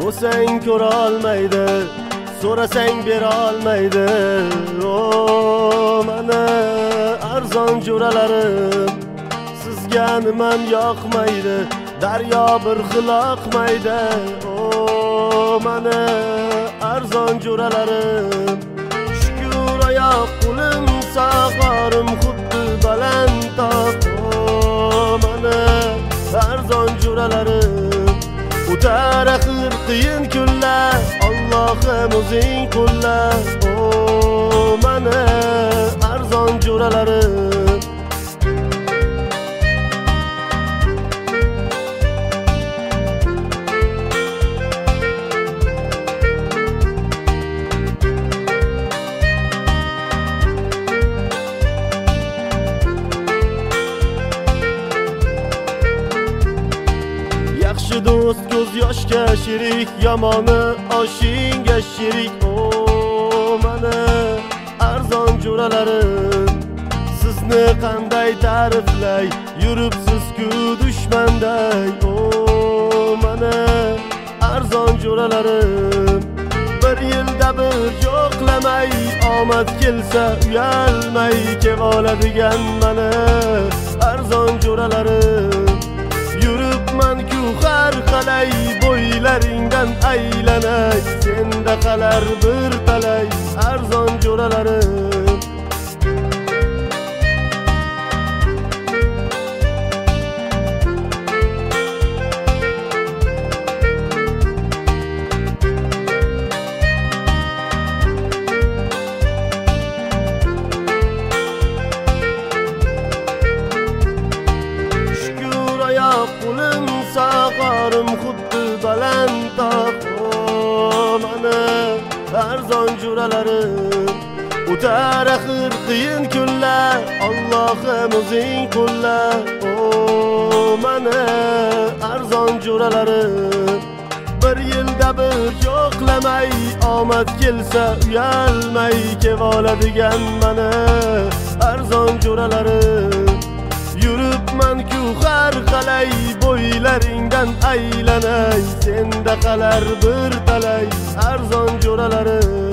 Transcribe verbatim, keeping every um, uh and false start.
Bo'lsang ko'ra olmaydi, so'rasang bera olmaydi. O mana arzon jo'ralarim, sizga nimam yoqmaydi, daryo bir xil oqmaydi. O mana arzon jo'ralarim, shukr oyoq qo'lim sog'orim xuddi baland tog'. O mana arzon jo'ralarim, o'tar axir qiyin kunlar, Allohim o'zing qo'llar. O mana arzon jo'ralarim, yaxshi do'st ko'z yoshga sherik, yomoni oshingga sherik. O mana arzon jo'ralarim, sizni qanday ta'riflay, yuribsiz-ku dushmanday. O mana arzon jo'ralarim, bir yilda bir yo'qlamay, omad kelsa uyalmay kevoladigan mana arzon jo'ralarim. Yuribman-ku har qalay, bo'ylaringdan aylanay, senda qalar bir talay arzon jo'ralarim. Qo'lim sog'orim xuddi baland tog'. O mana arzon jo'ralarim, o'tar axir qiyin kunlar, Allohim o'zing qo'llar. O mana arzon jo'ralarim, bir yilda bir yo'qlamay, omad kelsa uyalmay kevoladigan mana arzon jo'ralarim. Yuribman-ku har qalay, bo'ylaringdan aylanay, senda qalar bir talay arzon jo'ralarim.